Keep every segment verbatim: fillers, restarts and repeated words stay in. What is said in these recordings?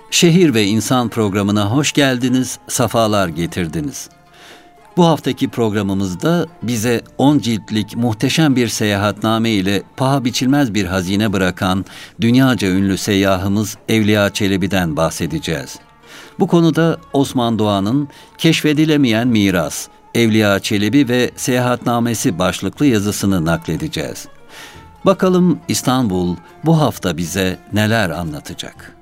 Şehir ve İnsan programına hoş geldiniz, safalar getirdiniz. Bu haftaki programımızda bize on ciltlik muhteşem bir seyahatname ile paha biçilmez bir hazine bırakan dünyaca ünlü seyyahımız Evliya Çelebi'den bahsedeceğiz. Bu konuda Osman Doğan'ın Keşfedilemeyen Miras, Evliya Çelebi ve Seyahatnamesi başlıklı yazısını nakledeceğiz. Bakalım İstanbul bu hafta bize neler anlatacak?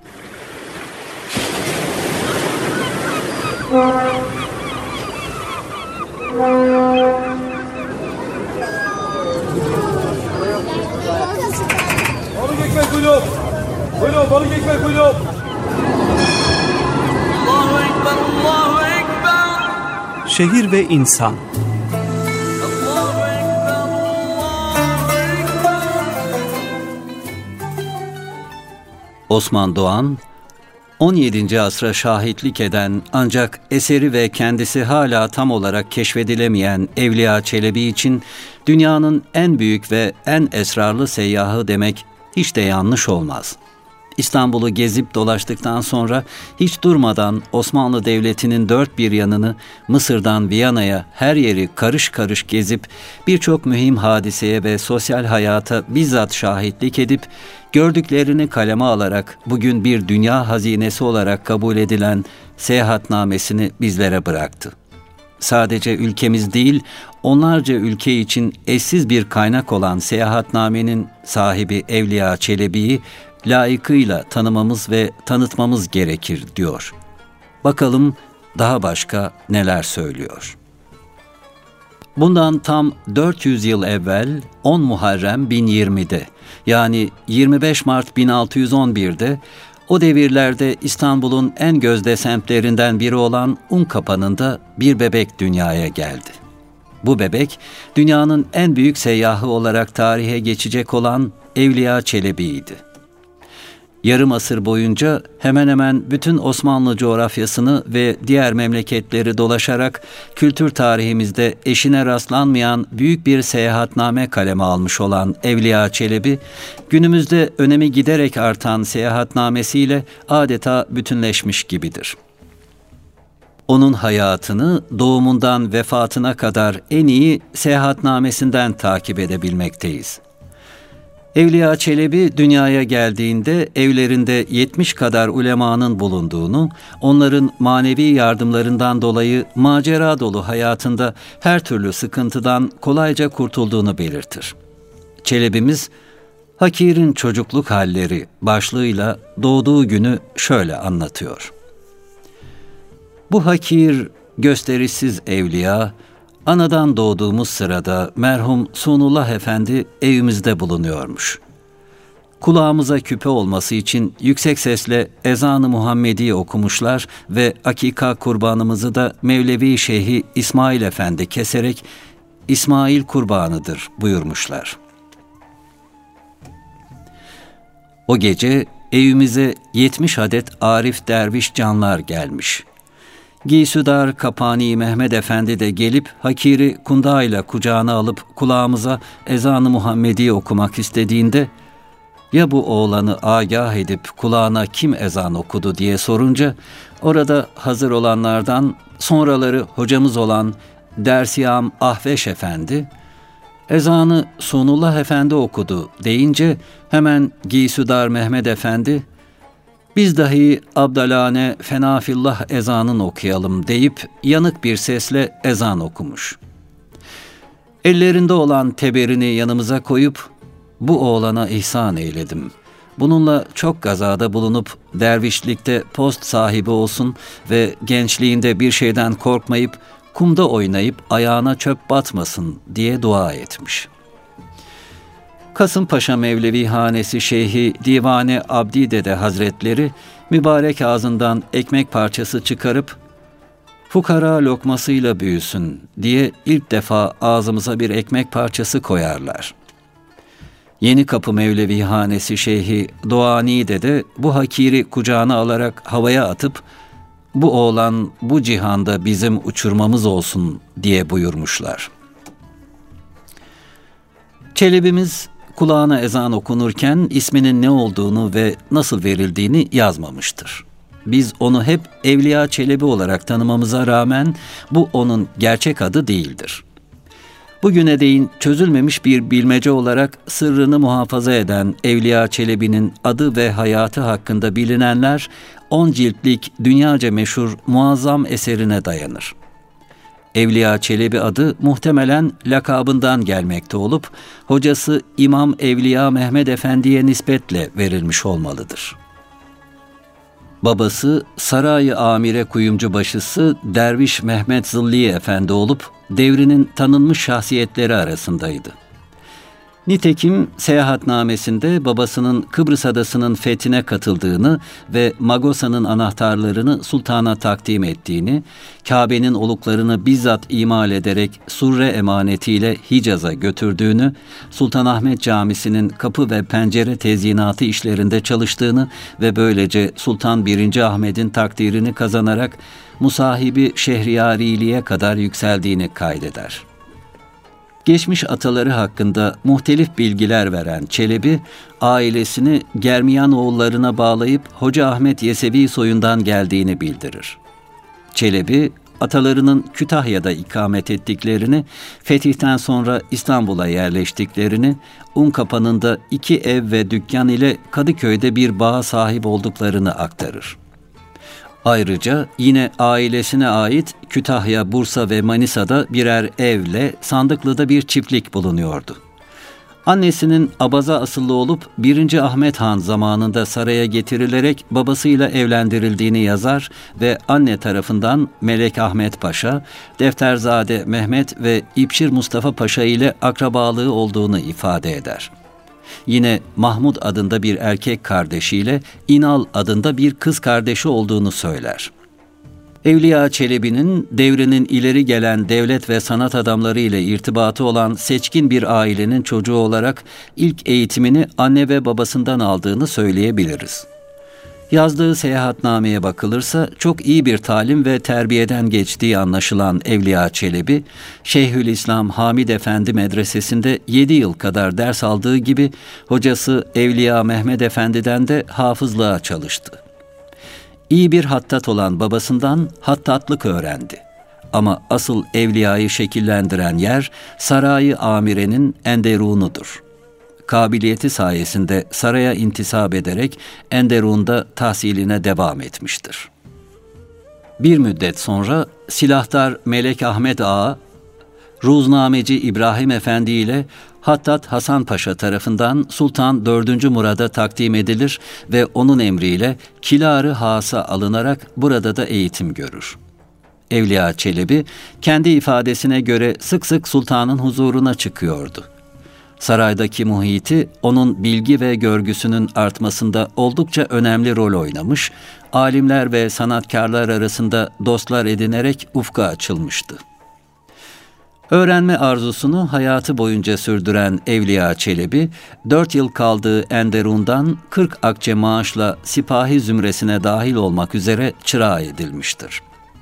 Balık ekmek buyurun. Buyurun balık ekmek buyurun. Allahu Ekber, Allahu Ekber. Şehir ve İnsan. Allahu Ekber, Allahu Ekber. Osman Doğan, on yedinci asra şahitlik eden ancak eseri ve kendisi hala tam olarak keşfedilemeyen Evliya Çelebi için dünyanın en büyük ve en esrarlı seyyahı demek hiç de yanlış olmaz. İstanbul'u gezip dolaştıktan sonra hiç durmadan Osmanlı Devleti'nin dört bir yanını Mısır'dan Viyana'ya her yeri karış karış gezip birçok mühim hadiseye ve sosyal hayata bizzat şahitlik edip gördüklerini kaleme alarak bugün bir dünya hazinesi olarak kabul edilen seyahatnamesini bizlere bıraktı. Sadece ülkemiz değil, onlarca ülke için eşsiz bir kaynak olan seyahatnamenin sahibi Evliya Çelebi'yi layıkıyla tanımamız ve tanıtmamız gerekir diyor. Bakalım daha başka neler söylüyor. Bundan tam dört yüz yıl evvel on Muharrem bin yirmide yani yirmi beş Mart bin altı yüz on birde o devirlerde İstanbul'un en gözde semtlerinden biri olan Unkapanı'nda bir bebek dünyaya geldi. Bu bebek dünyanın en büyük seyyahı olarak tarihe geçecek olan Evliya Çelebi'ydi. Yarım asır boyunca hemen hemen bütün Osmanlı coğrafyasını ve diğer memleketleri dolaşarak kültür tarihimizde eşine rastlanmayan büyük bir seyahatname kaleme almış olan Evliya Çelebi, günümüzde önemi giderek artan seyahatnamesiyle adeta bütünleşmiş gibidir. Onun hayatını doğumundan vefatına kadar en iyi seyahatnamesinden takip edebilmekteyiz. Evliya Çelebi dünyaya geldiğinde evlerinde yetmiş kadar ulemanın bulunduğunu, onların manevi yardımlarından dolayı macera dolu hayatında her türlü sıkıntıdan kolayca kurtulduğunu belirtir. Çelebimiz, Hakir'in çocukluk halleri başlığıyla doğduğu günü şöyle anlatıyor. Bu hakir, gösterişsiz evliya, anadan doğduğumuz sırada merhum Sunullah Efendi evimizde bulunuyormuş. Kulağımıza küpe olması için yüksek sesle ezan-ı Muhammedi okumuşlar ve akika kurbanımızı da Mevlevi Şeyhi İsmail Efendi keserek İsmail kurbanıdır buyurmuşlar. O gece evimize yetmiş adet arif derviş canlar gelmiş. Giysüdar Kapani Mehmet Efendi de gelip Hakir'i kundağıyla kucağına alıp kulağımıza ezan-ı Muhammedi okumak istediğinde, ya bu oğlanı agah edip kulağına kim ezan okudu diye sorunca, orada hazır olanlardan sonraları hocamız olan Dersiyam Ahveş Efendi, ezanı Sunullah Efendi okudu deyince hemen Giysüdar Mehmet Efendi, biz dahi Abdalane Fenafillah ezanın okuyalım deyip yanık bir sesle ezan okumuş. Ellerinde olan teberini yanımıza koyup, bu oğlana ihsan eyledim. Bununla çok gazada bulunup dervişlikte post sahibi olsun ve gençliğinde bir şeyden korkmayıp kumda oynayıp ayağına çöp batmasın diye dua etmiş. Kasımpaşa Mevlevi Hanesi Şeyhi Divane Abdi Dede Hazretleri mübarek ağzından ekmek parçası çıkarıp fukara lokmasıyla büyüsün diye ilk defa ağzımıza bir ekmek parçası koyarlar. Yenikapı Mevlevi Hanesi Şeyhi Doğani Dede bu hakiri kucağına alarak havaya atıp bu oğlan bu cihanda bizim uçurmamız olsun diye buyurmuşlar. Çelebimiz kulağına ezan okunurken isminin ne olduğunu ve nasıl verildiğini yazmamıştır. Biz onu hep Evliya Çelebi olarak tanımamıza rağmen bu onun gerçek adı değildir. Bugüne değin çözülmemiş bir bilmece olarak sırrını muhafaza eden Evliya Çelebi'nin adı ve hayatı hakkında bilinenler on ciltlik dünyaca meşhur muazzam eserine dayanır. Evliya Çelebi adı muhtemelen lakabından gelmekte olup hocası İmam Evliya Mehmed Efendi'ye nispetle verilmiş olmalıdır. Babası Saray-ı Amire kuyumcu başısı Derviş Mehmet Zilli Efendi olup devrinin tanınmış şahsiyetleri arasındaydı. Nitekim seyahatnamesinde babasının Kıbrıs adasının fethine katıldığını ve Magosa'nın anahtarlarını sultana takdim ettiğini, Kabe'nin oluklarını bizzat imal ederek surre emanetiyle Hicaz'a götürdüğünü, Sultanahmet Camisi'nin kapı ve pencere tezyinatı işlerinde çalıştığını ve böylece Sultan birinci. Ahmet'in takdirini kazanarak musahibi şehriyariliğe kadar yükseldiğini kaydeder. Geçmiş ataları hakkında muhtelif bilgiler veren Çelebi, ailesini Germiyanoğullarına bağlayıp Hoca Ahmet Yesevi soyundan geldiğini bildirir. Çelebi, atalarının Kütahya'da ikamet ettiklerini, fetihten sonra İstanbul'a yerleştiklerini, Unkapanı'nda iki ev ve dükkan ile Kadıköy'de bir bağa sahip olduklarını aktarır. Ayrıca yine ailesine ait Kütahya, Bursa ve Manisa'da birer evle Sandıklı'da bir çiftlik bulunuyordu. Annesinin abaza asıllı olup birinci. Ahmet Han zamanında saraya getirilerek babasıyla evlendirildiğini yazar ve anne tarafından Melek Ahmet Paşa, Defterzade Mehmet ve İpşir Mustafa Paşa ile akrabalığı olduğunu ifade eder. Yine Mahmud adında bir erkek kardeşiyle İnal adında bir kız kardeşi olduğunu söyler. Evliya Çelebi'nin devrinin ileri gelen devlet ve sanat adamları ile irtibatı olan seçkin bir ailenin çocuğu olarak ilk eğitimini anne ve babasından aldığını söyleyebiliriz. Yazdığı seyahatnameye bakılırsa çok iyi bir talim ve terbiyeden geçtiği anlaşılan Evliya Çelebi, Şeyhülislam Hamid Efendi Medresesi'nde yedi yıl kadar ders aldığı gibi hocası Evliya Mehmed Efendi'den de hafızlığa çalıştı. İyi bir hattat olan babasından hattatlık öğrendi. Ama asıl evliyayı şekillendiren yer Saray-ı Amire'nin enderunudur. Kabiliyeti sayesinde saraya intisap ederek Enderun'da tahsiline devam etmiştir. Bir müddet sonra Silahdar Melek Ahmet Ağa, Ruznameci İbrahim Efendi ile Hattat Hasan Paşa tarafından Sultan dördüncü. Murad'a takdim edilir ve onun emriyle Kilar-ı Has'a alınarak burada da eğitim görür. Evliya Çelebi kendi ifadesine göre sık sık sultanın huzuruna çıkıyordu. Saraydaki muhiti onun bilgi ve görgüsünün artmasında oldukça önemli rol oynamış, alimler ve sanatkarlar arasında dostlar edinerek ufka açılmıştı. Öğrenme arzusunu hayatı boyunca sürdüren Evliya Çelebi, dört yıl kaldığı Enderun'dan kırk akçe maaşla sipahi zümresine dahil olmak üzere çırağı edilmiştir.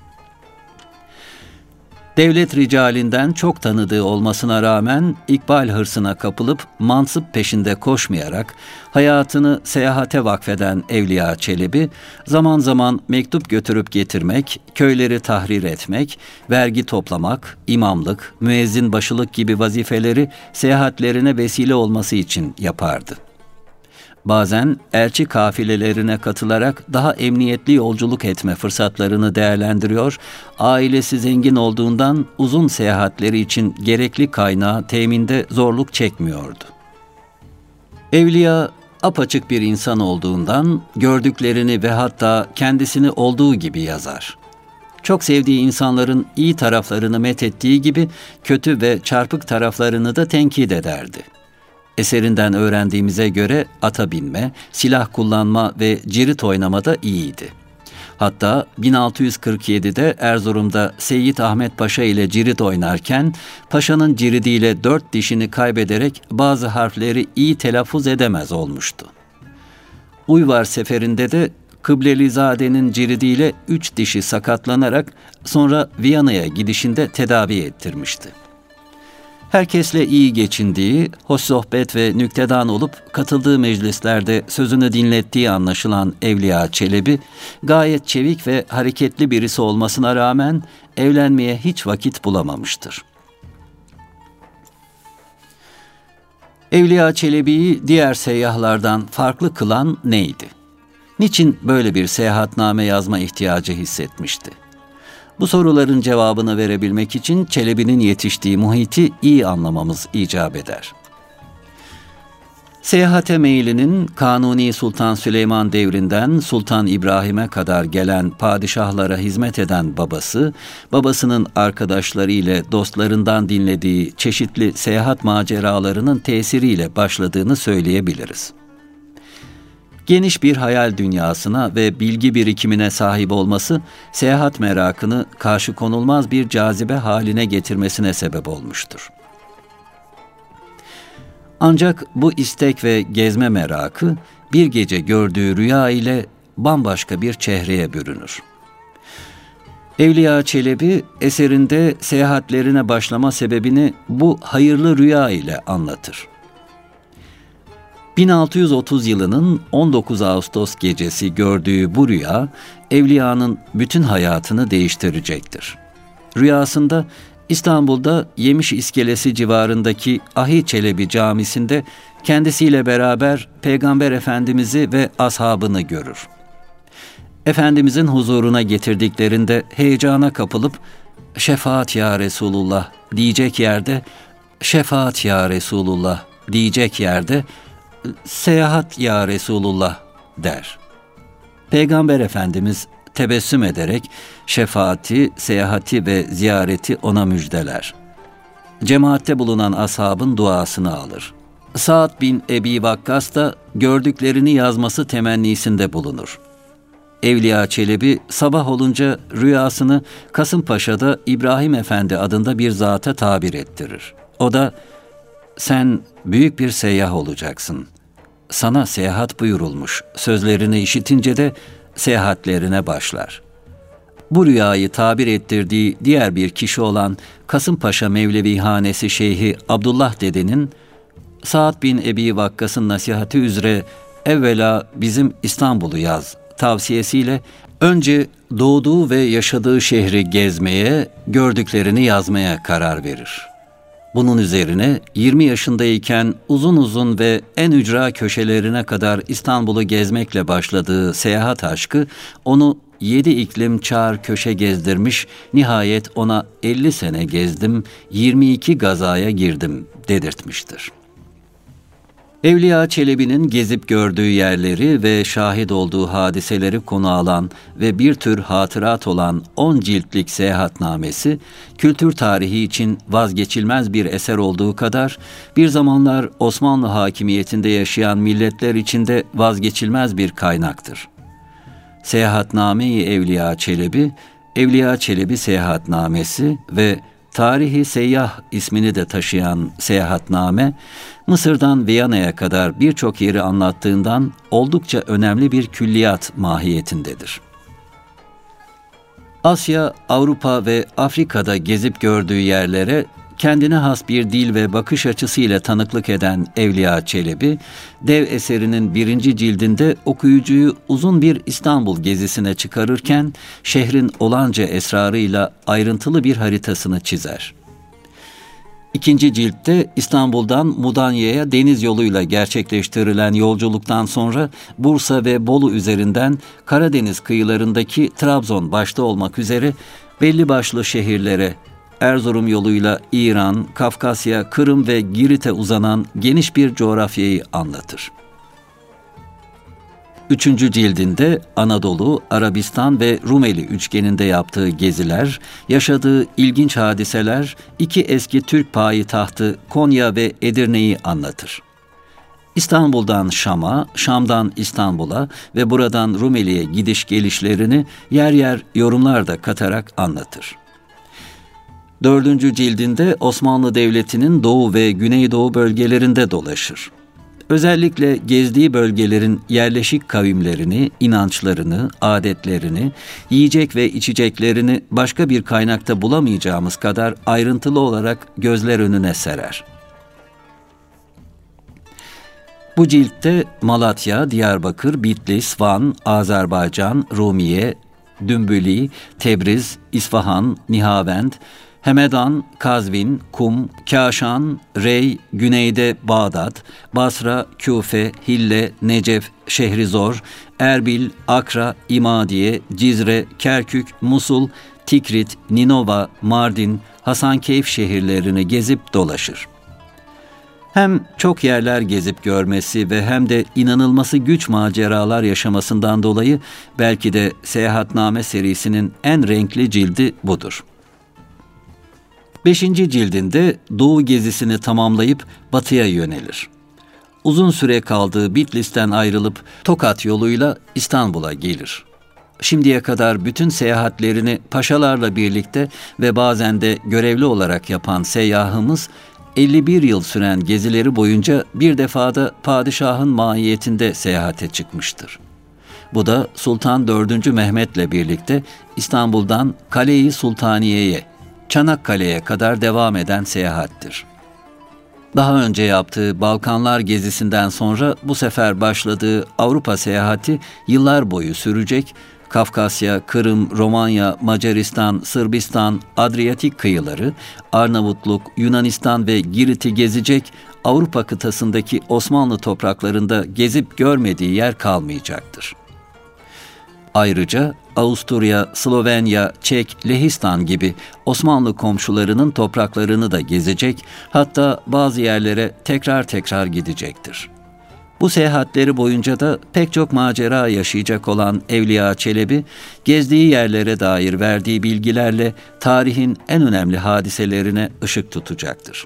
Devlet ricalinden çok tanıdığı olmasına rağmen ikbal hırsına kapılıp mansıp peşinde koşmayarak hayatını seyahate vakfeden Evliya Çelebi, zaman zaman mektup götürüp getirmek, köyleri tahrir etmek, vergi toplamak, imamlık, müezzin başılık gibi vazifeleri seyahatlerine vesile olması için yapardı. Bazen elçi kafilelerine katılarak daha emniyetli yolculuk etme fırsatlarını değerlendiriyor, ailesi zengin olduğundan uzun seyahatleri için gerekli kaynağı teminde zorluk çekmiyordu. Evliya, apaçık bir insan olduğundan gördüklerini ve hatta kendisini olduğu gibi yazar. Çok sevdiği insanların iyi taraflarını methettiği gibi kötü ve çarpık taraflarını da tenkit ederdi. Eserinden öğrendiğimize göre ata binme, silah kullanma ve cirit oynamada iyiydi. Hatta bin altı yüz kırk yedide Erzurum'da Seyyid Ahmet Paşa ile cirit oynarken paşanın ciridiyle dört dişini kaybederek bazı harfleri iyi telaffuz edemez olmuştu. Uyvar seferinde de Kıblelizade'nin ciridiyle üç dişi sakatlanarak sonra Viyana'ya gidişinde tedavi ettirmişti. Herkesle iyi geçindiği, hoş sohbet ve nüktedan olup katıldığı meclislerde sözünü dinlettiği anlaşılan Evliya Çelebi, gayet çevik ve hareketli birisi olmasına rağmen evlenmeye hiç vakit bulamamıştır. Evliya Çelebi'yi diğer seyyahlardan farklı kılan neydi? Niçin böyle bir seyahatname yazma ihtiyacı hissetmişti? Bu soruların cevabını verebilmek için Çelebi'nin yetiştiği muhiti iyi anlamamız icap eder. Seyahate meylinin Kanuni Sultan Süleyman devrinden Sultan İbrahim'e kadar gelen padişahlara hizmet eden babası, babasının arkadaşları ile dostlarından dinlediği çeşitli seyahat maceralarının tesiriyle başladığını söyleyebiliriz. Geniş bir hayal dünyasına ve bilgi birikimine sahip olması, seyahat merakını karşı konulmaz bir cazibe haline getirmesine sebep olmuştur. Ancak bu istek ve gezme merakı, bir gece gördüğü rüya ile bambaşka bir çehreye bürünür. Evliya Çelebi, eserinde seyahatlerine başlama sebebini bu hayırlı rüya ile anlatır. bin altı yüz otuz yılının on dokuz Ağustos gecesi gördüğü bu rüya, Evliya'nın bütün hayatını değiştirecektir. Rüyasında İstanbul'da Yemiş İskelesi civarındaki Ahi Çelebi Camisi'nde kendisiyle beraber Peygamber Efendimiz'i ve ashabını görür. Efendimizin huzuruna getirdiklerinde heyecana kapılıp "Şefaat ya Resulullah" diyecek yerde, "Şefaat ya Resulullah" diyecek yerde, "Seyahat ya Resulullah" der. Peygamber Efendimiz tebessüm ederek şefaati, seyahati ve ziyareti ona müjdeler. Cemaatte bulunan ashabın duasını alır. Sa'd bin Ebi Vakkas da gördüklerini yazması temennisinde bulunur. Evliya Çelebi sabah olunca rüyasını Kasımpaşa'da İbrahim Efendi adında bir zata tabir ettirir. O da, "Sen büyük bir seyyah olacaksın. Sana seyahat buyurulmuş" sözlerini işitince de seyahatlerine başlar. Bu rüyayı tabir ettirdiği diğer bir kişi olan Kasımpaşa Mevlevihanesi Şeyhi Abdullah Dede'nin, Sa'd bin Ebi Vakkas'ın nasihati üzere evvela bizim İstanbul'u yaz tavsiyesiyle önce doğduğu ve yaşadığı şehri gezmeye, gördüklerini yazmaya karar verir. Bunun üzerine yirmi yaşındayken uzun uzun ve en ücra köşelerine kadar İstanbul'u gezmekle başladığı seyahat aşkı onu yedi iklim çağır köşe gezdirmiş, nihayet ona elli sene gezdim, yirmi iki gazaya girdim dedirtmiştir. Evliya Çelebi'nin gezip gördüğü yerleri ve şahit olduğu hadiseleri konu alan ve bir tür hatırat olan on ciltlik seyahatnamesi, kültür tarihi için vazgeçilmez bir eser olduğu kadar, bir zamanlar Osmanlı hakimiyetinde yaşayan milletler için de vazgeçilmez bir kaynaktır. Seyahatname-i Evliya Çelebi, Evliya Çelebi Seyahatnamesi ve Tarihi Seyyah ismini de taşıyan seyahatname, Mısır'dan Viyana'ya kadar birçok yeri anlattığından oldukça önemli bir külliyat mahiyetindedir. Asya, Avrupa ve Afrika'da gezip gördüğü yerlere kendine has bir dil ve bakış açısıyla tanıklık eden Evliya Çelebi, dev eserinin birinci cildinde okuyucuyu uzun bir İstanbul gezisine çıkarırken, şehrin olanca esrarıyla ayrıntılı bir haritasını çizer. İkinci ciltte İstanbul'dan Mudanya'ya deniz yoluyla gerçekleştirilen yolculuktan sonra Bursa ve Bolu üzerinden Karadeniz kıyılarındaki Trabzon başta olmak üzere belli başlı şehirlere, Erzurum yoluyla İran, Kafkasya, Kırım ve Girit'e uzanan geniş bir coğrafyayı anlatır. Üçüncü cildinde Anadolu, Arabistan ve Rumeli üçgeninde yaptığı geziler, yaşadığı ilginç hadiseler, iki eski Türk payitahtı Konya ve Edirne'yi anlatır. İstanbul'dan Şam'a, Şam'dan İstanbul'a ve buradan Rumeli'ye gidiş gelişlerini yer yer yorumlar da katarak anlatır. Dördüncü cildinde Osmanlı Devleti'nin doğu ve güneydoğu bölgelerinde dolaşır. Özellikle gezdiği bölgelerin yerleşik kavimlerini, inançlarını, adetlerini, yiyecek ve içeceklerini başka bir kaynakta bulamayacağımız kadar ayrıntılı olarak gözler önüne serer. Bu ciltte Malatya, Diyarbakır, Bitlis, Van, Azerbaycan, Rumiye, Dümbüli, Tebriz, İsfahan, Nihavend, Hemedan, Kazvin, Kum, Kaşan, Rey, güneyde Bağdat, Basra, Küfe, Hille, Necef, Şehrizor, Erbil, Akra, İmadiye, Cizre, Kerkük, Musul, Tikrit, Ninova, Mardin, Hasankeyf şehirlerini gezip dolaşır. Hem çok yerler gezip görmesi ve hem de inanılması güç maceralar yaşamasından dolayı belki de Seyahatname serisinin en renkli cildi budur. Beşinci cildinde Doğu gezisini tamamlayıp batıya yönelir. Uzun süre kaldığı Bitlis'ten ayrılıp Tokat yoluyla İstanbul'a gelir. Şimdiye kadar bütün seyahatlerini paşalarla birlikte ve bazen de görevli olarak yapan seyyahımız, elli bir yıl süren gezileri boyunca bir defada padişahın mahiyetinde seyahate çıkmıştır. Bu da Sultan dördüncü Mehmet'le birlikte İstanbul'dan Kale-i Sultaniye'ye, Çanakkale'ye kadar devam eden seyahattir. Daha önce yaptığı Balkanlar gezisinden sonra bu sefer başladığı Avrupa seyahati yıllar boyu sürecek, Kafkasya, Kırım, Romanya, Macaristan, Sırbistan, Adriyatik kıyıları, Arnavutluk, Yunanistan ve Girit'i gezecek, Avrupa kıtasındaki Osmanlı topraklarında gezip görmediği yer kalmayacaktır. Ayrıca Avusturya, Slovenya, Çek, Lehistan gibi Osmanlı komşularının topraklarını da gezecek, hatta bazı yerlere tekrar tekrar gidecektir. Bu seyahatleri boyunca da pek çok macera yaşayacak olan Evliya Çelebi, gezdiği yerlere dair verdiği bilgilerle tarihin en önemli hadiselerine ışık tutacaktır.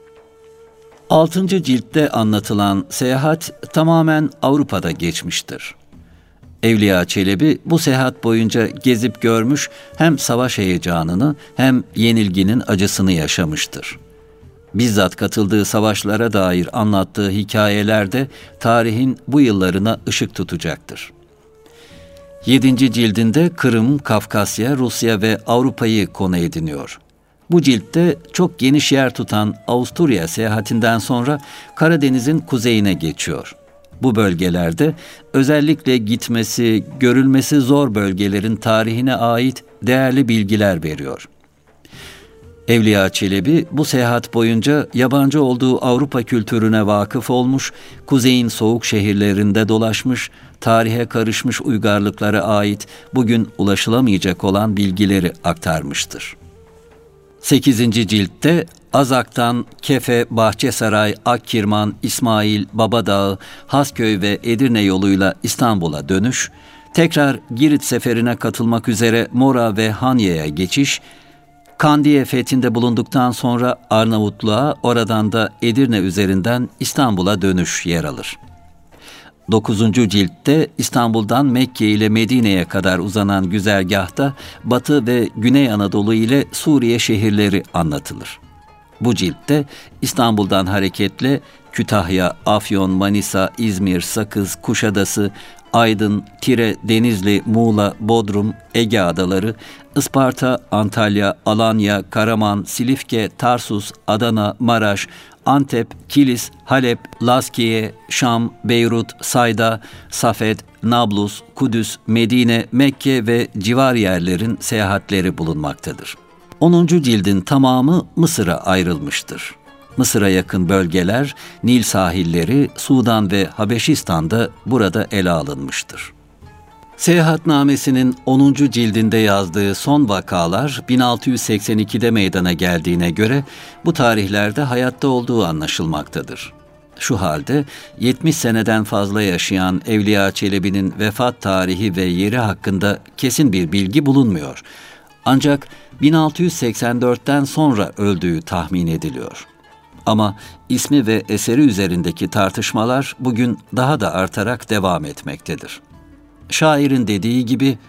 Altıncı ciltte anlatılan seyahat tamamen Avrupa'da geçmiştir. Evliya Çelebi bu seyahat boyunca gezip görmüş, hem savaş heyecanını hem yenilginin acısını yaşamıştır. Bizzat katıldığı savaşlara dair anlattığı hikayelerde tarihin bu yıllarına ışık tutacaktır. Yedinci cildinde Kırım, Kafkasya, Rusya ve Avrupa'yı konu ediniyor. Bu ciltte çok geniş yer tutan Avusturya seyahatinden sonra Karadeniz'in kuzeyine geçiyor. Bu bölgelerde özellikle gitmesi, görülmesi zor bölgelerin tarihine ait değerli bilgiler veriyor. Evliya Çelebi bu seyahat boyunca yabancı olduğu Avrupa kültürüne vakıf olmuş, kuzeyin soğuk şehirlerinde dolaşmış, tarihe karışmış uygarlıklara ait bugün ulaşılamayacak olan bilgileri aktarmıştır. sekizinci ciltte Azak'tan Kefe, Bahçesaray, Akkirman, İsmail, Babadağ, Hasköy ve Edirne yoluyla İstanbul'a dönüş, tekrar Girit seferine katılmak üzere Mora ve Hanya'ya geçiş, Kandiye fethinde bulunduktan sonra Arnavutluğa, oradan da Edirne üzerinden İstanbul'a dönüş yer alır. dokuzuncu ciltte İstanbul'dan Mekke ile Medine'ye kadar uzanan güzergahta Batı ve Güney Anadolu ile Suriye şehirleri anlatılır. Bu ciltte İstanbul'dan hareketle Kütahya, Afyon, Manisa, İzmir, Sakız, Kuşadası, Aydın, Tire, Denizli, Muğla, Bodrum, Ege Adaları, Isparta, Antalya, Alanya, Karaman, Silifke, Tarsus, Adana, Maraş, Antep, Kilis, Halep, Laskiye, Şam, Beyrut, Sayda, Safed, Nablus, Kudüs, Medine, Mekke ve civar yerlerin seyahatleri bulunmaktadır. onuncu cildin tamamı Mısır'a ayrılmıştır. Mısır'a yakın bölgeler, Nil sahilleri, Sudan ve Habeşistan'da burada ele alınmıştır. Seyahatnamesinin onuncu cildinde yazdığı son vakalar bin altı yüz seksen ikide meydana geldiğine göre bu tarihlerde hayatta olduğu anlaşılmaktadır. Şu halde yetmiş seneden fazla yaşayan Evliya Çelebi'nin vefat tarihi ve yeri hakkında kesin bir bilgi bulunmuyor. Ancak bin altı yüz seksen dörtten sonra öldüğü tahmin ediliyor. Ama ismi ve eseri üzerindeki tartışmalar bugün daha da artarak devam etmektedir. Şairin dediği gibi,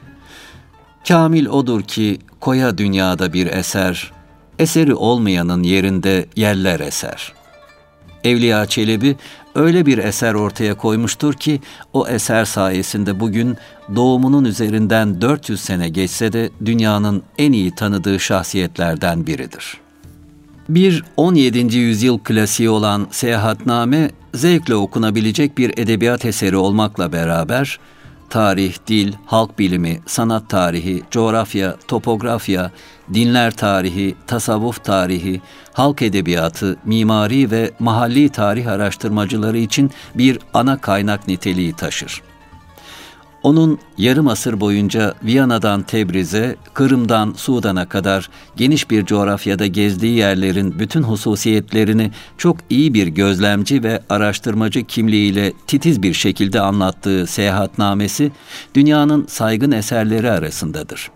"Kamil odur ki koya dünyada bir eser, eseri olmayanın yerinde yeller eser." Evliya Çelebi öyle bir eser ortaya koymuştur ki o eser sayesinde bugün doğumunun üzerinden dört yüz sene geçse de dünyanın en iyi tanıdığı şahsiyetlerden biridir. Bir on yedinci yüzyıl klasiği olan Seyahatname, zevkle okunabilecek bir edebiyat eseri olmakla beraber, tarih, dil, halk bilimi, sanat tarihi, coğrafya, topografya, dinler tarihi, tasavvuf tarihi, halk edebiyatı, mimari ve mahalli tarih araştırmacıları için bir ana kaynak niteliği taşır. Onun yarım asır boyunca Viyana'dan Tebriz'e, Kırım'dan Sudan'a kadar geniş bir coğrafyada gezdiği yerlerin bütün hususiyetlerini çok iyi bir gözlemci ve araştırmacı kimliğiyle titiz bir şekilde anlattığı Seyahatnamesi, dünyanın saygın eserleri arasındadır.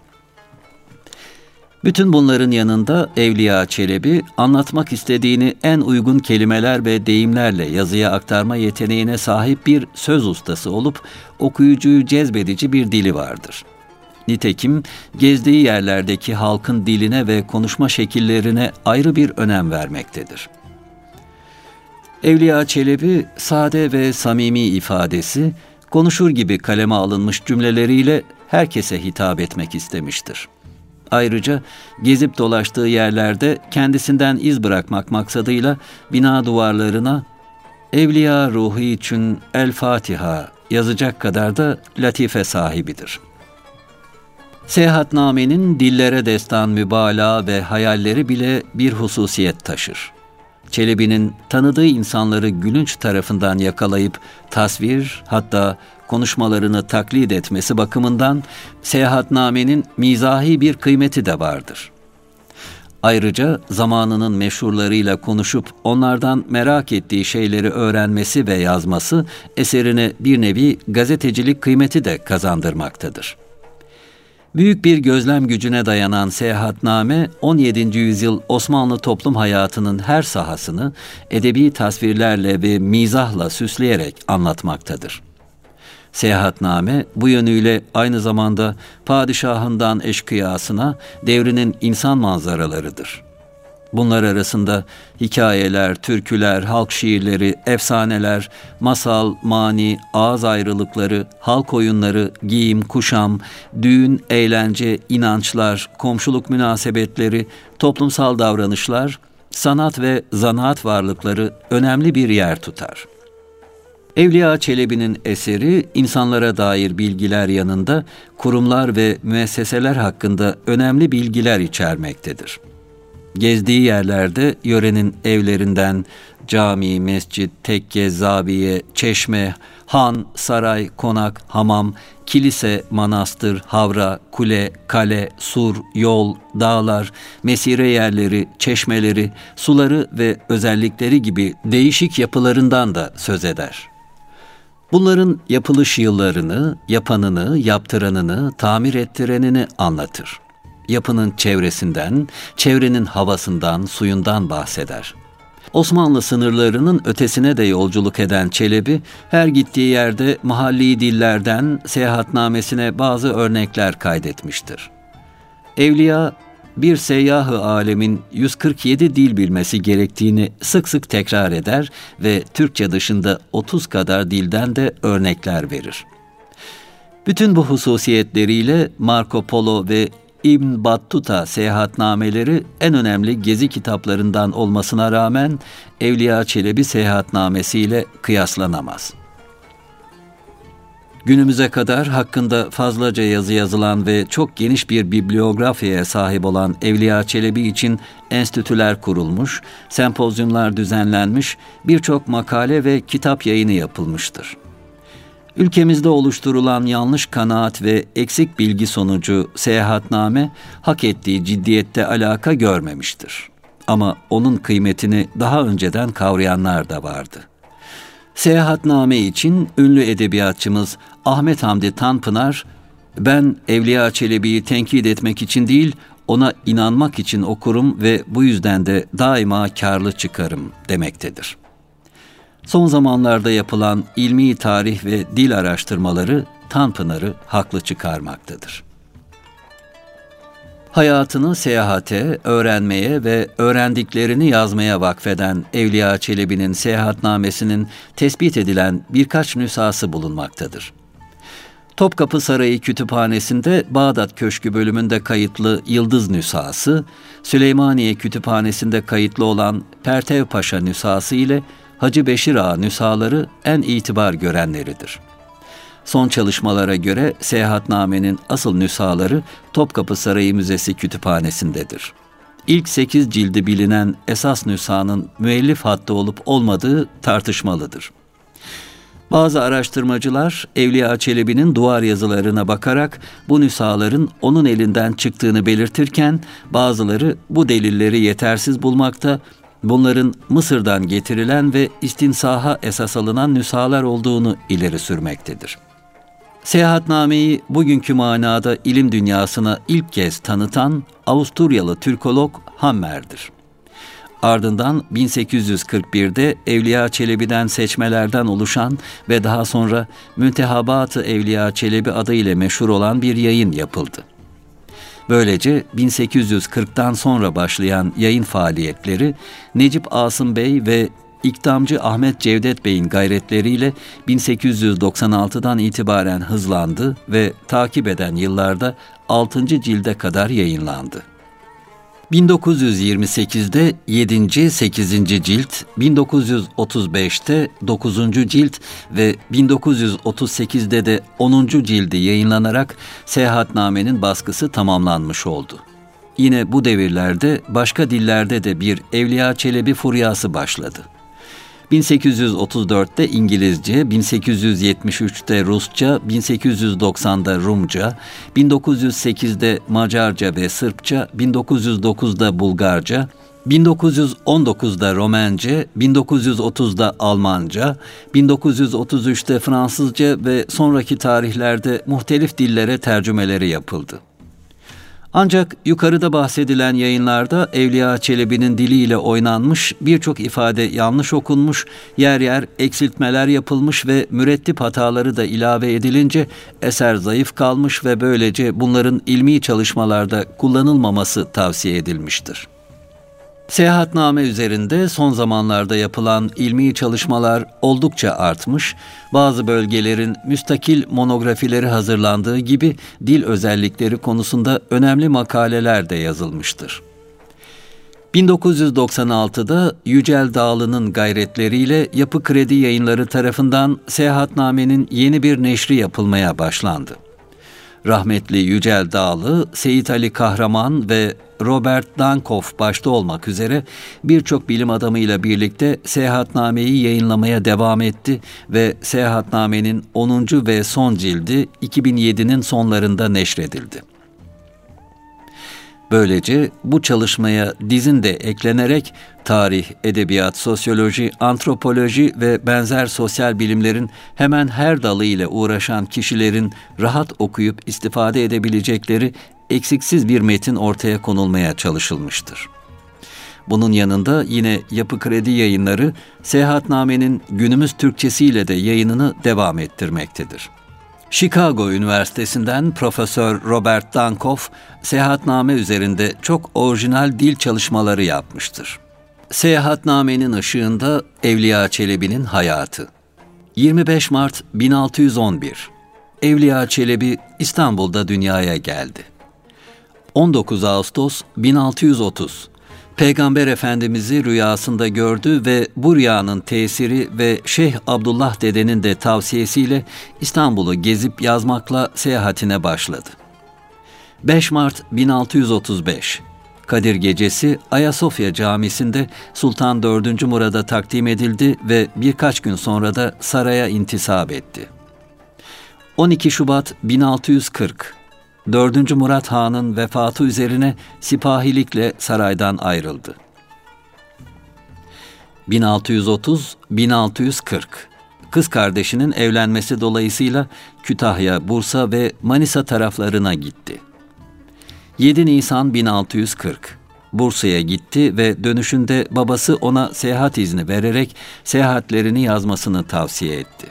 Bütün bunların yanında Evliya Çelebi, anlatmak istediğini en uygun kelimeler ve deyimlerle yazıya aktarma yeteneğine sahip bir söz ustası olup, okuyucuyu cezbedici bir dili vardır. Nitekim gezdiği yerlerdeki halkın diline ve konuşma şekillerine ayrı bir önem vermektedir. Evliya Çelebi, sade ve samimi ifadesi, konuşur gibi kaleme alınmış cümleleriyle herkese hitap etmek istemiştir. Ayrıca gezip dolaştığı yerlerde kendisinden iz bırakmak maksadıyla bina duvarlarına "Evliya ruhu için El Fatiha" yazacak kadar da latife sahibidir. Seyahatname'nin dillere destan mübalağa ve hayalleri bile bir hususiyet taşır. Çelebi'nin tanıdığı insanları gülünç tarafından yakalayıp tasvir, hatta konuşmalarını taklit etmesi bakımından Seyahatname'nin mizahi bir kıymeti de vardır. Ayrıca zamanının meşhurlarıyla konuşup onlardan merak ettiği şeyleri öğrenmesi ve yazması eserine bir nevi gazetecilik kıymeti de kazandırmaktadır. Büyük bir gözlem gücüne dayanan Seyahatname, on yedinci yüzyıl Osmanlı toplum hayatının her sahasını edebi tasvirlerle ve mizahla süsleyerek anlatmaktadır. Seyahatname bu yönüyle aynı zamanda padişahından eşkıyasına devrinin insan manzaralarıdır. Bunlar arasında hikayeler, türküler, halk şiirleri, efsaneler, masal, mani, ağız ayrılıkları, halk oyunları, giyim, kuşam, düğün, eğlence, inançlar, komşuluk münasebetleri, toplumsal davranışlar, sanat ve zanaat varlıkları önemli bir yer tutar. Evliya Çelebi'nin eseri, insanlara dair bilgiler yanında kurumlar ve müesseseler hakkında önemli bilgiler içermektedir. Gezdiği yerlerde yörenin evlerinden cami, mescit, tekke, zaviye, çeşme, han, saray, konak, hamam, kilise, manastır, havra, kule, kale, sur, yol, dağlar, mesire yerleri, çeşmeleri, suları ve özellikleri gibi değişik yapılarından da söz eder. Bunların yapılış yıllarını, yapanını, yaptıranını, tamir ettirenini anlatır. Yapının çevresinden, çevrenin havasından, suyundan bahseder. Osmanlı sınırlarının ötesine de yolculuk eden Çelebi, her gittiği yerde mahalli dillerden Seyahatnamesine bazı örnekler kaydetmiştir. Evliya, bir seyyah-ı alemin yüz kırk yedi dil bilmesi gerektiğini sık sık tekrar eder ve Türkçe dışında otuz kadar dilden de örnekler verir. Bütün bu hususiyetleriyle Marco Polo ve İbn Battuta seyahatnameleri en önemli gezi kitaplarından olmasına rağmen Evliya Çelebi seyahatnamesiyle kıyaslanamaz. Günümüze kadar hakkında fazlaca yazı yazılan ve çok geniş bir bibliografyaya sahip olan Evliya Çelebi için enstitüler kurulmuş, sempozyumlar düzenlenmiş, birçok makale ve kitap yayını yapılmıştır. Ülkemizde oluşturulan yanlış kanaat ve eksik bilgi sonucu seyahatname hak ettiği ciddiyette alaka görmemiştir. Ama onun kıymetini daha önceden kavrayanlar da vardı. Seyahatname için ünlü edebiyatçımız Ahmet Hamdi Tanpınar, "Ben Evliya Çelebi'yi tenkit etmek için değil, ona inanmak için okurum ve bu yüzden de daima kârlı çıkarım" demektedir. Son zamanlarda yapılan ilmi tarih ve dil araştırmaları Tanpınar'ı haklı çıkarmaktadır. Hayatını seyahate, öğrenmeye ve öğrendiklerini yazmaya vakfeden Evliya Çelebi'nin seyahatnamesinin tespit edilen birkaç nüshası bulunmaktadır. Topkapı Sarayı Kütüphanesi'nde Bağdat Köşkü bölümünde kayıtlı Yıldız nüshası, Süleymaniye Kütüphanesi'nde kayıtlı olan Pertev Paşa nüshası ile Hacı Beşir Ağa nüshaları en itibar görenleridir. Son çalışmalara göre seyahatnamenin asıl nüshaları Topkapı Sarayı Müzesi Kütüphanesi'ndedir. İlk sekiz cildi bilinen esas nüshanın müellif hattı olup olmadığı tartışmalıdır. Bazı araştırmacılar Evliya Çelebi'nin duvar yazılarına bakarak bu nüshaların onun elinden çıktığını belirtirken bazıları bu delilleri yetersiz bulmakta, bunların Mısır'dan getirilen ve istinsaha esas alınan nüshalar olduğunu ileri sürmektedir. Seyahatnameyi bugünkü manada ilim dünyasına ilk kez tanıtan Avusturyalı Türkolog Hammer'dir. Ardından bin sekiz yüz kırk birde Evliya Çelebi'den seçmelerden oluşan ve daha sonra Müntehabat-ı Evliya Çelebi adıyla meşhur olan bir yayın yapıldı. Böylece bin sekiz yüz kırktan sonra başlayan yayın faaliyetleri Necip Asım Bey ve İkdamcı Ahmet Cevdet Bey'in gayretleriyle bin sekiz yüz doksan altıdan itibaren hızlandı ve takip eden yıllarda altıncı cilde kadar yayınlandı. bin dokuz yüz yirmi sekizde yedinci sekizinci cilt, bin dokuz yüz otuz beşte dokuzuncu cilt ve bin dokuz yüz otuz sekizde de onuncu cildi yayınlanarak seyahatnamenin baskısı tamamlanmış oldu. Yine bu devirlerde başka dillerde de bir Evliya Çelebi furyası başladı. bin sekiz yüz otuz dörtte İngilizce, bin sekiz yüz yetmiş üçte Rusça, bin sekiz yüz doksanda Rumca, bin dokuz yüz sekizde Macarca ve Sırpça, bin dokuz yüz dokuzda Bulgarca, bin dokuz yüz on dokuzda Romence, bin dokuz yüz otuzda Almanca, bin dokuz yüz otuz üçte Fransızca ve sonraki tarihlerde muhtelif dillere tercümeleri yapıldı. Ancak yukarıda bahsedilen yayınlarda Evliya Çelebi'nin diliyle oynanmış, birçok ifade yanlış okunmuş, yer yer eksiltmeler yapılmış ve mürettip hataları da ilave edilince eser zayıf kalmış ve böylece bunların ilmi çalışmalarda kullanılmaması tavsiye edilmiştir. Seyahatname üzerinde son zamanlarda yapılan ilmi çalışmalar oldukça artmış, bazı bölgelerin müstakil monografileri hazırlandığı gibi dil özellikleri konusunda önemli makaleler de yazılmıştır. bin dokuz yüz doksan altıda Yücel Dağlı'nın gayretleriyle Yapı Kredi Yayınları tarafından seyahatnamenin yeni bir neşri yapılmaya başlandı. Rahmetli Yücel Dağlı, Seyit Ali Kahraman ve Robert Dankoff başta olmak üzere birçok bilim adamıyla birlikte seyahatnameyi yayınlamaya devam etti ve seyahatnamenin onuncu ve son cildi iki bin yedinin sonlarında neşredildi. Böylece bu çalışmaya dizin de eklenerek tarih, edebiyat, sosyoloji, antropoloji ve benzer sosyal bilimlerin hemen her dalı ile uğraşan kişilerin rahat okuyup istifade edebilecekleri eksiksiz bir metin ortaya konulmaya çalışılmıştır. Bunun yanında yine Yapı Kredi Yayınları, seyahatnamenin günümüz Türkçesiyle de yayınını devam ettirmektedir. Chicago Üniversitesi'nden Profesör Robert Dankoff, seyahatname üzerinde çok orijinal dil çalışmaları yapmıştır. Seyahatnamenin ışığında Evliya Çelebi'nin hayatı. yirmi beş Mart bin altı yüz on bir. Evliya Çelebi İstanbul'da dünyaya geldi. on dokuz Ağustos bin altı yüz otuz. Peygamber Efendimiz'i rüyasında gördü ve bu rüyanın tesiri ve Şeyh Abdullah dedenin de tavsiyesiyle İstanbul'u gezip yazmakla seyahatine başladı. beş Mart bin altı yüz otuz beş. Kadir Gecesi Ayasofya Camisi'nde Sultan dördüncü Murad'a takdim edildi ve birkaç gün sonra da saraya intisap etti. on iki Şubat bin altı yüz kırk. dördüncü Murat Han'ın vefatı üzerine sipahilikle saraydan ayrıldı. bin altı yüz otuz - bin altı yüz kırk. Kız kardeşinin evlenmesi dolayısıyla Kütahya, Bursa ve Manisa taraflarına gitti. yedi Nisan bin altı yüz kırk. Bursa'ya gitti ve dönüşünde babası ona seyahat izni vererek seyahatlerini yazmasını tavsiye etti.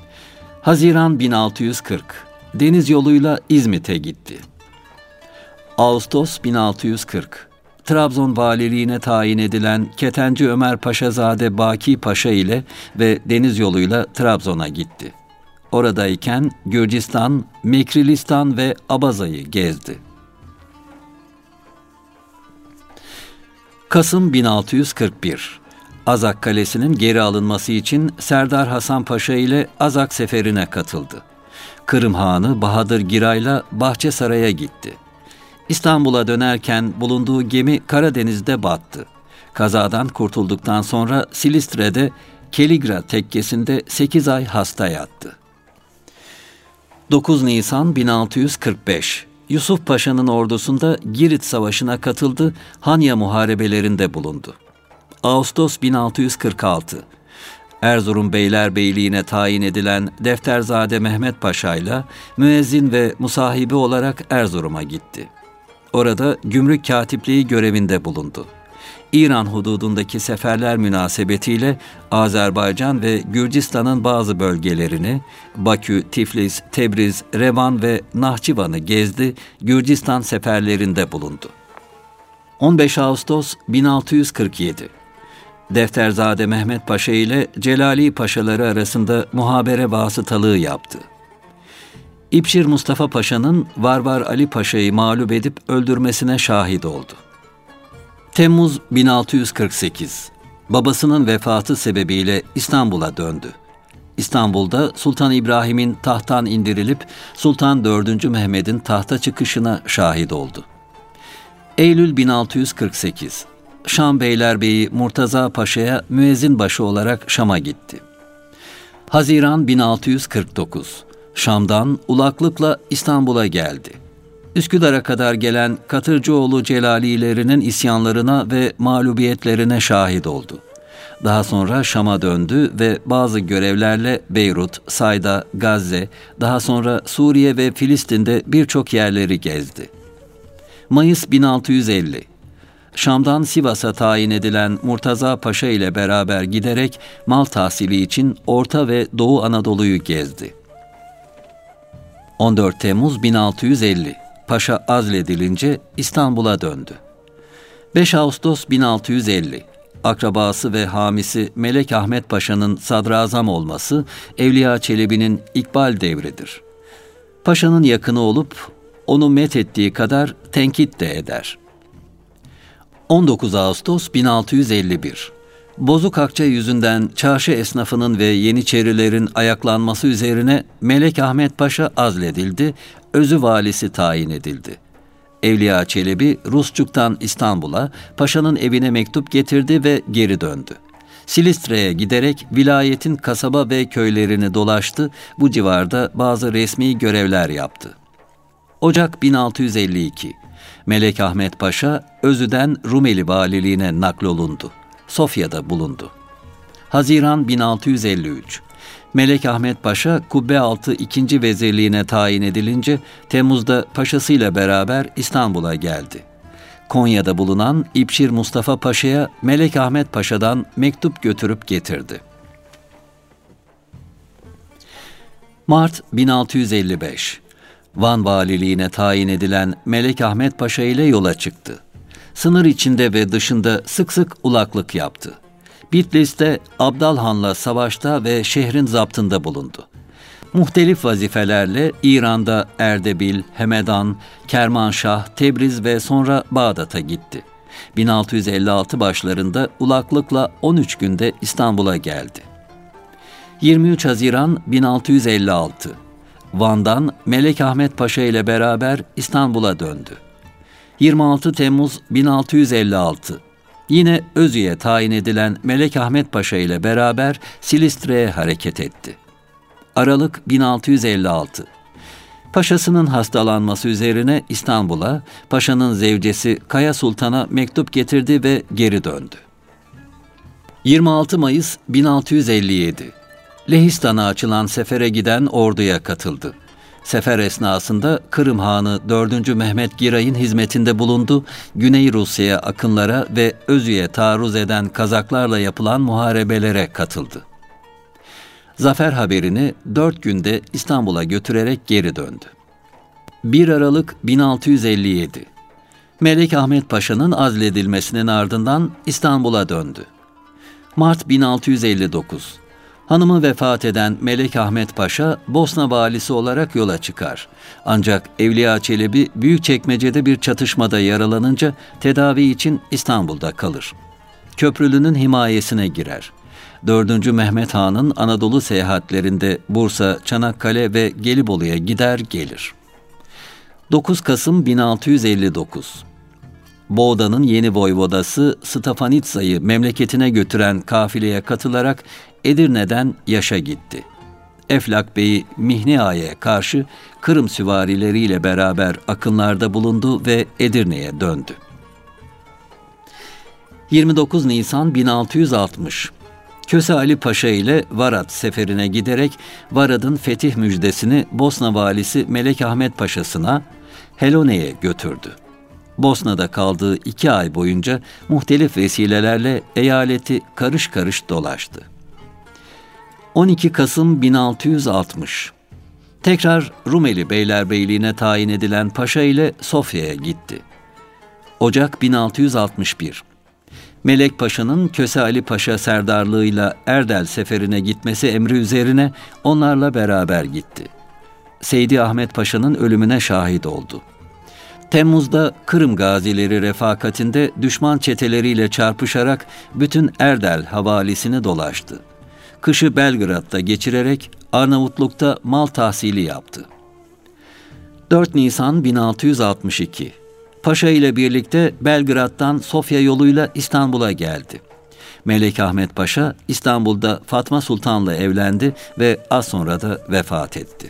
Haziran bin altı yüz kırk. Deniz yoluyla İzmit'e gitti. Ağustos bin altı yüz kırk. Trabzon valiliğine tayin edilen Ketenci Ömer Paşazade Baki Paşa ile ve deniz yoluyla Trabzon'a gitti. Oradayken Gürcistan, Mekrilistan ve Abaza'yı gezdi. Kasım bin altı yüz kırk bir. Azak Kalesi'nin geri alınması için Serdar Hasan Paşa ile Azak seferine katıldı. Kırım Hanı Bahadır Giray'la Bahçesaray'a gitti. İstanbul'a dönerken bulunduğu gemi Karadeniz'de battı. Kazadan kurtulduktan sonra Silistre'de Keligra tekkesinde sekiz ay hasta yattı. dokuz Nisan bin altı yüz kırk beş. Yusuf Paşa'nın ordusunda Girit Savaşı'na katıldı, Hanya muharebelerinde bulundu. Ağustos bin altı yüz kırk altı. Erzurum Beylerbeyliğine tayin edilen Defterzade Mehmet Paşa ile müezzin ve musahibi olarak Erzurum'a gitti. Orada gümrük katipliği görevinde bulundu. İran hududundaki seferler münasebetiyle Azerbaycan ve Gürcistan'ın bazı bölgelerini, Bakü, Tiflis, Tebriz, Revan ve Nahçıvan'ı gezdi, Gürcistan seferlerinde bulundu. on beş Ağustos bin altı yüz kırk yedi. Defterzade Mehmet Paşa ile Celali Paşaları arasında muhabere vasıtalığı yaptı. İpşir Mustafa Paşa'nın Varvar Ali Paşa'yı mağlup edip öldürmesine şahit oldu. Temmuz bin altı yüz kırk sekiz. Babasının vefatı sebebiyle İstanbul'a döndü. İstanbul'da Sultan İbrahim'in tahttan indirilip Sultan dördüncü Mehmet'in tahta çıkışına şahit oldu. Eylül bin altı yüz kırk sekiz. Şam Beylerbeyi Murtaza Paşa'ya müezzin başı olarak Şam'a gitti. Haziran bin altı yüz kırk dokuz. Şam'dan ulaklıkla İstanbul'a geldi. Üsküdar'a kadar gelen Katırcıoğlu Celalilerinin isyanlarına ve mağlubiyetlerine şahit oldu. Daha sonra Şam'a döndü ve bazı görevlerle Beyrut, Sayda, Gazze, daha sonra Suriye ve Filistin'de birçok yerleri gezdi. Mayıs bin altı yüz elli. Şam'dan Sivas'a tayin edilen Murtaza Paşa ile beraber giderek mal tahsili için Orta ve Doğu Anadolu'yu gezdi. on dört Temmuz bin altı yüz elli. Paşa azledilince İstanbul'a döndü. beş Ağustos bin altı yüz elli. Akrabası ve hamisi Melek Ahmet Paşa'nın sadrazam olması Evliya Çelebi'nin ikbal devridir. Paşa'nın yakını olup onu methettiği kadar tenkit de eder. on dokuz Ağustos bin altı yüz elli bir. Bozuk akçe yüzünden çarşı esnafının ve yeniçerilerin ayaklanması üzerine Melek Ahmet Paşa azledildi, özü valisi tayin edildi. Evliya Çelebi Rusçuk'tan İstanbul'a, paşanın evine mektup getirdi ve geri döndü. Silistre'ye giderek vilayetin kasaba ve köylerini dolaştı, bu civarda bazı resmi görevler yaptı. Ocak bin altı yüz elli iki. Melek Ahmet Paşa, Özü'den Rumeli valiliğine naklolundu. Sofya'da bulundu. Haziran bin altı yüz elli üç. Melek Ahmet Paşa Kubbealtı ikinci vezirliğine tayin edilince Temmuz'da paşasıyla beraber İstanbul'a geldi. Konya'da bulunan İpşir Mustafa Paşa'ya Melek Ahmet Paşa'dan mektup götürüp getirdi. Mart bin altı yüz elli beş. Van valiliğine tayin edilen Melek Ahmet Paşa ile yola çıktı. Sınır içinde ve dışında sık sık ulaklık yaptı. Bitlis'te Abdal Han'la savaşta ve şehrin zaptında bulundu. Muhtelif vazifelerle İran'da Erdebil, Hemedan, Kermanşah, Tebriz ve sonra Bağdat'a gitti. bin altı yüz elli altı başlarında ulaklıkla on üç günde İstanbul'a geldi. yirmi üç Haziran bin altı yüz elli altı. Van'dan Melek Ahmet Paşa ile beraber İstanbul'a döndü. yirmi altı Temmuz bin altı yüz elli altı. Yine Özü'ye tayin edilen Melek Ahmet Paşa ile beraber Silistre'ye hareket etti. Aralık bin altı yüz elli altı. Paşasının hastalanması üzerine İstanbul'a, paşanın zevcesi Kaya Sultan'a mektup getirdi ve geri döndü. yirmi altı Mayıs bin altı yüz elli yedi. Lehistan'a açılan sefere giden orduya katıldı. Sefer esnasında Kırım Hanı dördüncü Mehmet Giray'ın hizmetinde bulundu, Güney Rusya'ya akınlara ve Özü'ye taarruz eden Kazaklarla yapılan muharebelere katıldı. Zafer haberini dört günde İstanbul'a götürerek geri döndü. bir Aralık bin altı yüz elli yedi. Melek Ahmet Paşa'nın azledilmesinin ardından İstanbul'a döndü. Mart bin altı yüz elli dokuz. Hanımı vefat eden Melek Ahmet Paşa Bosna valisi olarak yola çıkar. Ancak Evliya Çelebi Büyükçekmece'de bir çatışmada yaralanınca tedavi için İstanbul'da kalır. Köprülü'nün himayesine girer. dördüncü. Mehmet Han'ın Anadolu seyahatlerinde Bursa, Çanakkale ve Gelibolu'ya gider gelir. dokuz Kasım bin altı yüz elli dokuz. Boğda'nın yeni voyvodası Stefanitsa'yı memleketine götüren kafileye katılarak Edirne'den Yaş'a gitti. Eflak Bey'i Mihni Ağa'ya karşı Kırım süvarileriyle beraber akınlarda bulundu ve Edirne'ye döndü. yirmi dokuz Nisan bin altı yüz altmış. Köse Ali Paşa ile Varat seferine giderek Varad'ın fetih müjdesini Bosna valisi Melek Ahmet Paşa'sına Helone'ye götürdü. Bosna'da kaldığı iki ay boyunca muhtelif vesilelerle eyaleti karış karış dolaştı. on iki Kasım bin altı yüz altmış. Tekrar Rumeli Beylerbeyliğine tayin edilen Paşa ile Sofya'ya gitti. Ocak bin altı yüz altmış bir. Melek Paşa'nın Köse Ali Paşa serdarlığıyla Erdel seferine gitmesi emri üzerine onlarla beraber gitti. Seydi Ahmet Paşa'nın ölümüne şahit oldu. Temmuz'da Kırım gazileri refakatinde düşman çeteleriyle çarpışarak bütün Erdel havalisini dolaştı. Kışı Belgrad'da geçirerek Arnavutluk'ta mal tahsili yaptı. dört Nisan bin altı yüz altmış iki. Paşa ile birlikte Belgrad'dan Sofya yoluyla İstanbul'a geldi. Melek Ahmet Paşa İstanbul'da Fatma Sultan'la evlendi ve az sonra da vefat etti.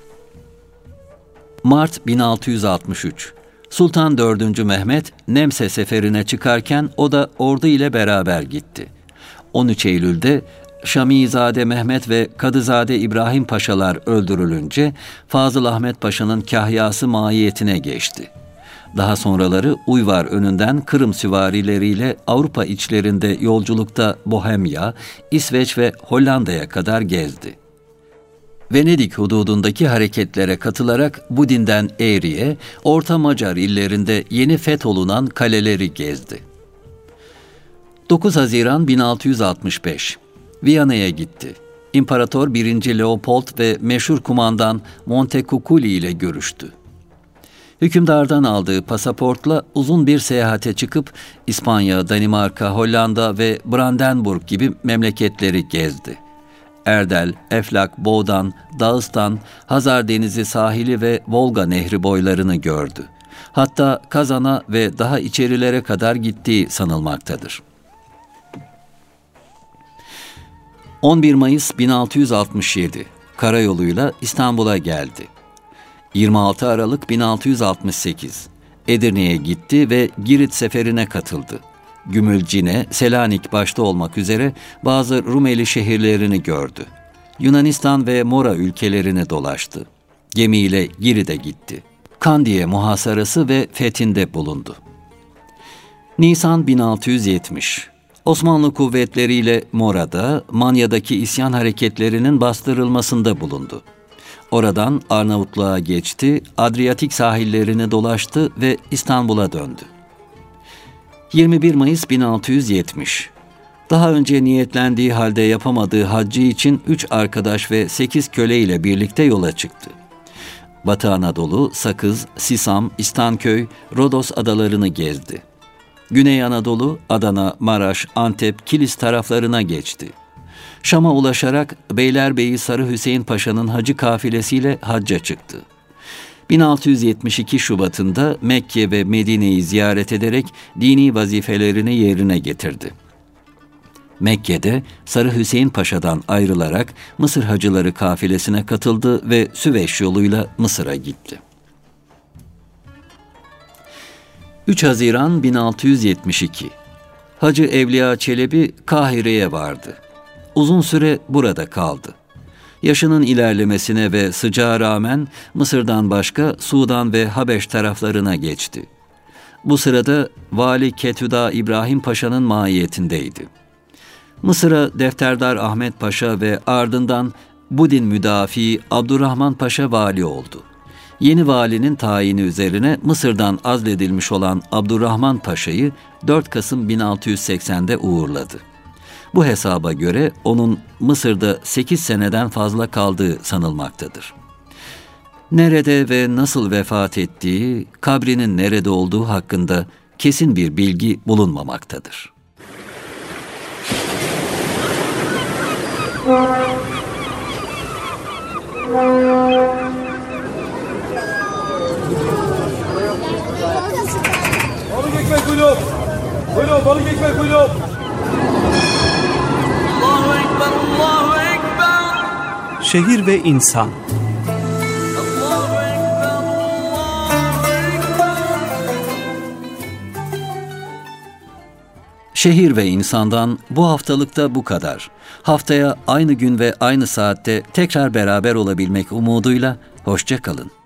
Mart bin altı yüz altmış üç. Sultan dördüncü. Mehmet Nemse seferine çıkarken o da ordu ile beraber gitti. on üç Eylül'de Şamizade Mehmet ve Kadızade İbrahim Paşalar öldürülünce Fazıl Ahmet Paşa'nın kahyası mahiyetine geçti. Daha sonraları Uyvar önünden Kırım süvarileriyle Avrupa içlerinde yolculukta Bohemya, İsveç ve Hollanda'ya kadar gezdi. Venedik hududundaki hareketlere katılarak Budin'den Eğri'ye, Orta Macar illerinde yeni fetholunan kaleleri gezdi. dokuz Haziran bin altı yüz altmış beş. Viyana'ya gitti. İmparator birinci. Leopold ve meşhur kumandan Montecucculi ile görüştü. Hükümdardan aldığı pasaportla uzun bir seyahate çıkıp İspanya, Danimarka, Hollanda ve Brandenburg gibi memleketleri gezdi. Erdel, Eflak, Boğdan, Dağıstan, Hazar Denizi sahili ve Volga Nehri boylarını gördü. Hatta Kazan'a ve daha içerilere kadar gittiği sanılmaktadır. on bir Mayıs bin altı yüz altmış yedi. Karayoluyla İstanbul'a geldi. yirmi altı Aralık bin altı yüz altmış sekiz. Edirne'ye gitti ve Girit seferine katıldı. Gümülcine, Selanik başta olmak üzere bazı Rumeli şehirlerini gördü. Yunanistan ve Mora ülkelerini dolaştı. Gemiyle Girit'e gitti. Kandiye muhasarası ve fethinde bulundu. Nisan bin altı yüz yetmiş. Osmanlı kuvvetleriyle Mora'da, Manya'daki isyan hareketlerinin bastırılmasında bulundu. Oradan Arnavutluğa geçti, Adriyatik sahillerini dolaştı ve İstanbul'a döndü. yirmi bir Mayıs bin altı yüz yetmiş. Daha önce niyetlendiği halde yapamadığı haccı için üç arkadaş ve sekiz köle ile birlikte yola çıktı. Batı Anadolu, Sakız, Sisam, İstanköy, Rodos adalarını gezdi. Güney Anadolu, Adana, Maraş, Antep, Kilis taraflarına geçti. Şam'a ulaşarak Beylerbeyi Sarı Hüseyin Paşa'nın hacı kafilesiyle hacca çıktı. bin altı yüz yetmiş iki Şubat'ında Mekke ve Medine'yi ziyaret ederek dini vazifelerini yerine getirdi. Mekke'de Sarı Hüseyin Paşa'dan ayrılarak Mısır hacıları kafilesine katıldı ve Süveyş yoluyla Mısır'a gitti. üç Haziran bin altı yüz yetmiş iki. Hacı Evliya Çelebi Kahire'ye vardı. Uzun süre burada kaldı. Yaşının ilerlemesine ve sıcağa rağmen Mısır'dan başka Sudan ve Habeş taraflarına geçti. Bu sırada Vali Ketüda İbrahim Paşa'nın mahiyetindeydi. Mısır'a Defterdar Ahmet Paşa ve ardından Budin müdafi Abdurrahman Paşa vali oldu. Yeni valinin tayini üzerine Mısır'dan azledilmiş olan Abdurrahman Paşa'yı dört Kasım bin altı yüz seksende uğurladı. Bu hesaba göre onun Mısır'da sekiz seneden fazla kaldığı sanılmaktadır. Nerede ve nasıl vefat ettiği, kabrinin nerede olduğu hakkında kesin bir bilgi bulunmamaktadır. Balık ekmek buyurun. Buyurun balık ekmek buyurun. Allahu Ekber, Allahu Ekber. Şehir ve insan. Allahu Ekber, Allahu Ekber. Şehir ve insandan bu haftalıkta bu kadar. Haftaya aynı gün ve aynı saatte tekrar beraber olabilmek umuduyla hoşça kalın.